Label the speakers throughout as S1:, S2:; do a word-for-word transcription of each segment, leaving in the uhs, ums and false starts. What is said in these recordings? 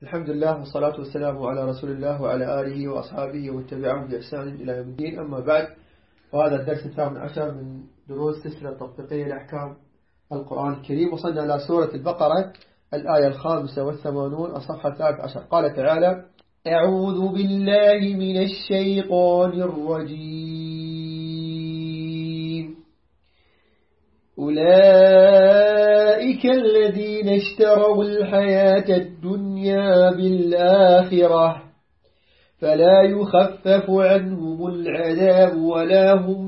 S1: الحمد لله والصلاة والسلام على رسول الله وعلى آله وأصحابه واتبعهم بإحسان إلى يوم الدين. أما بعد، وهذا الدرس الثامن عشر من دروس سلسلة تطبيقية لأحكام القرآن الكريم. وصلنا إلى سورة البقرة الآية الخامسة والثمانون الصفحة الثالث عشر. قال تعالى: أعوذ بالله من الشيطان الرجيم. أولئك الذين اشتروا الحياة الدنيا بالآخرة فلا يخفف عنهم العذاب ولا هم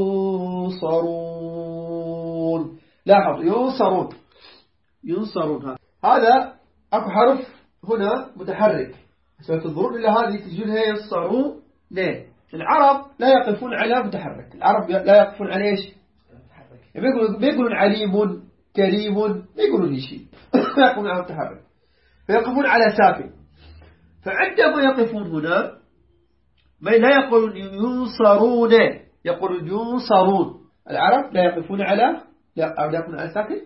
S1: ينصرون. لاحظ، ينصرون ينصرون هذا أكو حرف هنا متحرك، ستنظرون إلى هذه تجدها ينصرون. ليه؟ العرب لا يقفون على متحرك، العرب لا يقفون على إيش؟ بيقولون بيقولون عليم كريم، بيقولون شيء يقفون على متحرك، فيقفون على ساكن. فعندما يقفون هنا ما لا يقولون ينصرون، يقولون ينصرون. العرب لا يقفون على لا يقفون على ساكن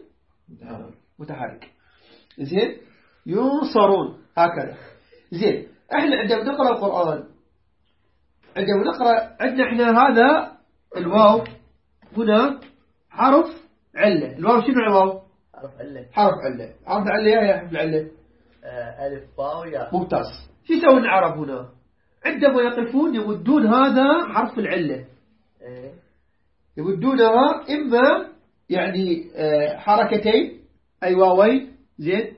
S1: متحرك. زين، ينصرون هكذا. زين، احنا عندما نقرأ القرآن، عندما نقرأ عندنا احنا هذا الواو هنا حرف علة. الواو شنو الواو؟
S2: حرف علة.
S1: حرف علة. حرف علة يا حرف العلة
S2: آه ألف باء ياء.
S1: ممتاز. شو يسوون العرب هنا؟ عندما يقفون يودون هذا حرف العلة،
S2: إيه؟
S1: يودونها إما يعني آه حركتين أي واوين، زين،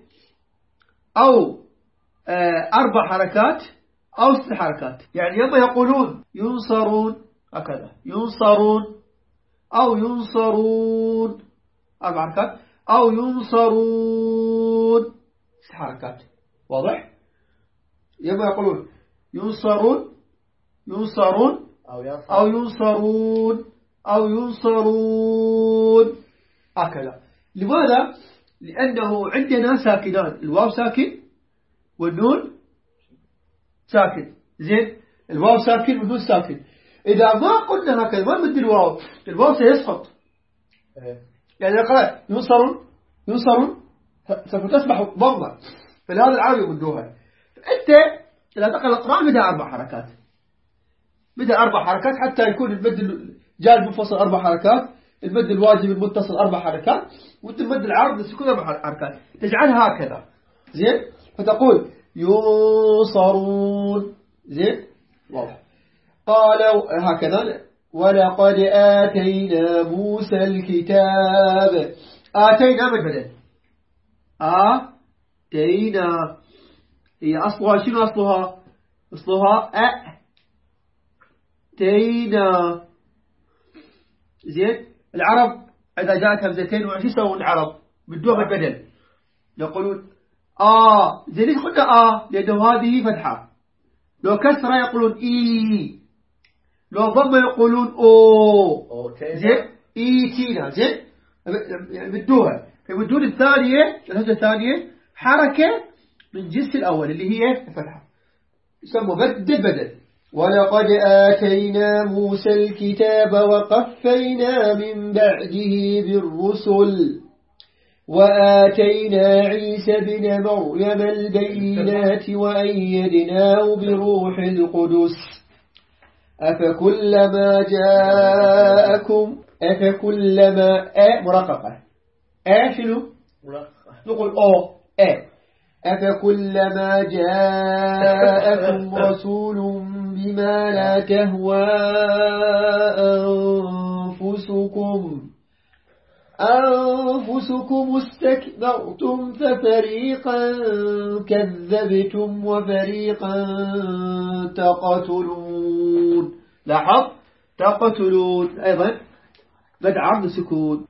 S1: أو آه أربع حركات أو ست حركات. يعني يما يقولون ينصرون هكذا، ينصرون أو ينصرون أربع حركات، أو ينصرون ست حركات. واضح؟ يما يقولون ينصرون ينصرون
S2: أو ينصر
S1: أو ينصرون أو ينصرون هكذا. لماذا؟ لأنه عندنا ساكنان، الواو ساكن والنون ساكن. زين، الواو ساكن والنون ساكن. إذا ما قلنا هكذا ما نمد الواو، الواو سيسقط.
S2: إيه؟
S1: يعني قرأت ينصرون ينصرون سوف تصبح ضمة، فلهذا العرب يمدوها. فأنت إذا تقرأ القرآن بدأ أربع حركات، بدأ أربع حركات حتى يكون المد جاء المنفصل أربع حركات، المد الواجب المتصل أربع حركات، وأنت المد العرض السكون أربع حركات، تجعلها هكذا. زين، فتقول ينصرون. زين، واضح. قالوا هكذا: ولقد آتينا موسى الكتاب. آتينا من بدل آتينا، هي أصلها شنو؟ أصلها أصلها أتينا. زين، العرب إذا جاءت همزتين وش يسوون العرب؟ بدوها من بدل، يقولون آ. زين، ليش قلنا آ؟ لأنه هذه فتحة. لو كسرة يقولون إي، لو ضمة يقولون أو. زين، إيتينا. زين، يعني بدوها، فبدون الثانية الهمزة الثانية حركة من جنس الأول اللي هي الفتحة، يسمى بدل بدل. ولقد آتينا موسى الكتاب وقفينا من بعده بالرسل وآتينا عيسى بن مريم البينات وأيدناه بروح القدس أفكلما جاءكم أفكلما أ مرققة أ شنو؟ نقول أو أ أفكلما جاءكم رسول بما لا تهوى أنفسكم أنفسكم استكبرتم ففريقا كذبتم وفريقا تقتلون. لاحظ، تقتلون أيضا بدأ عرض سكون،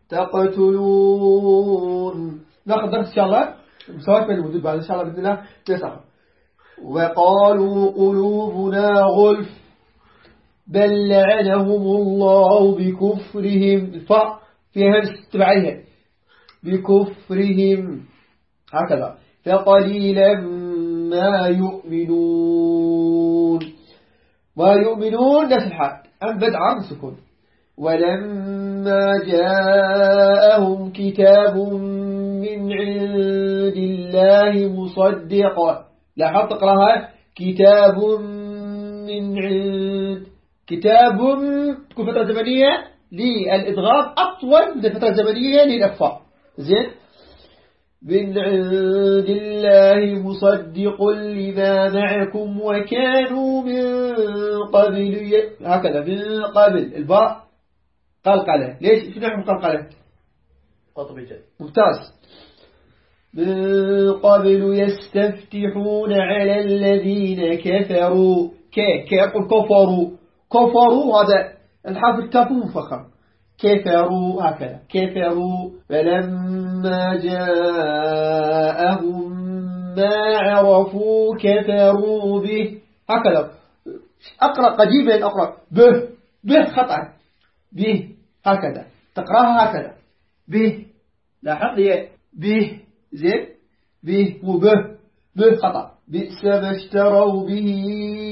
S1: تقتلون. ناخذ درس إن شاء الله مساواة بين الوجود بعد إن شاء الله بإذن الله تسعة. وقالوا قلوبنا غلف بل لعنهم الله بكفرهم. الفاء فيها تبعيها بكفرهم هكذا، فقليلا ما يؤمنون. ما يؤمنون نفس الحال، أم بدء عرض السكون. ولما جاءهم كتاب من عند الله مصدق لاحظ تقراها كتاب من عند. كتاب تكون فترة زمنية للإدغام أطول من الفترة الزمنية للإخفاء. زين. من عند الله مصدق لما معكم وكانوا من قبل ي... هكذا من قبل. الباء قلقلة. ليش شنو نحن قلقلة؟
S2: قطب جد.
S1: ممتاز. من قبل يستفتحون على الذين كفروا. كي كي يقول كفروا. كفروا هذا الحرف الكاف مفخم. كفروا هكذا. كفروا فلما جاءهم ما عرفوا كفروا به. هكذا أقرأ قديما أقرأ به به خطأ به هكذا تقرأها هكذا به. لاحظ هي به. زين. به وبه به خطأ. بئس ما اشتروا به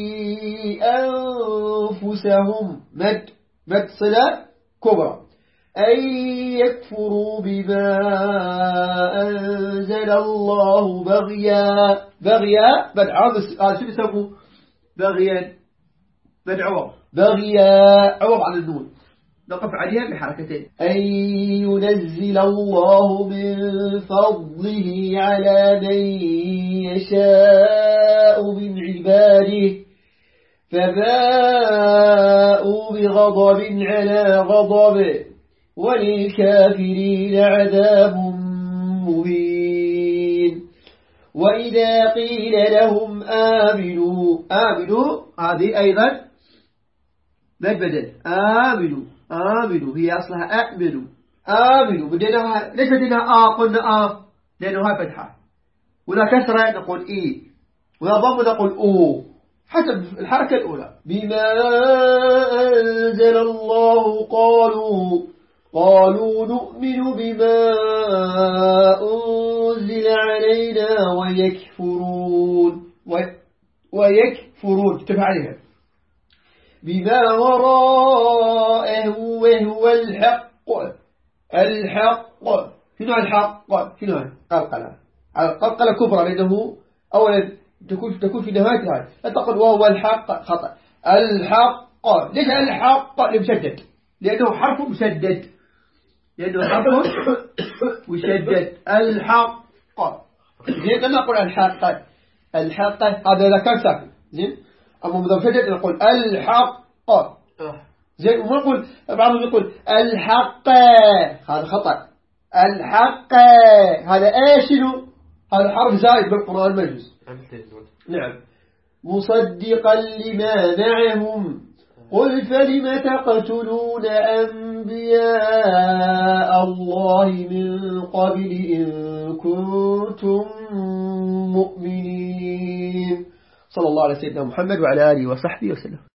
S1: أنفسهم. مد مد صلة كبرى. أن يكفروا بما أنزل الله بغيا. بغيا بدعوض. هذا شو يسموه بغيا بدعوض. بغيا عوض عن النون نقف عليها بحركتين. أن ينزل الله من فضله على من يشاء من عباده فباءوا بغضب على غضب وللكافرين عذاب مهين. وإذا قيل لهم آمنوا. آمنوا هذه أيضا ما بدل. آمنوا آمنوا هي أصلها أأمنوا. آمنوا بديناها. ليش بديناها آ قلنا آ لأنها فتحة ولا كسرة نقول إي ولا ضم نقول أو حسب الحركة الأولى. بما أنزل الله قالوا قالوا نؤمن بما أنزل علينا ويكفرون ويكفرون اكتب عليها بما وراءه وهو الحق. الحق شنو الحق؟ شنو قلقلة. القلقلة كبرى لأنه أولا تكون تكون في نهاية هاي لا تقل وهو الحق خطأ. الحق ليش الحق المشدد؟ لأنه حرف مشدد. لأنه حرف مشدد. الحق. زين أنا أقول الحق. الحق هذا إذا كان ساكن. زين. أما إذا مشدد نقول الحق. زين وما نقول بعضهم يقول الحق هذا خطأ. الحق هذا إيش هذا حرف زائد بالقرآن المجلس. نعم. مصدقا لما معهم قل فلم تقتلون أنبياء الله من قبل إن كنتم مؤمنين. صلى الله على سيدنا محمد وعلى آله وصحبه وسلم.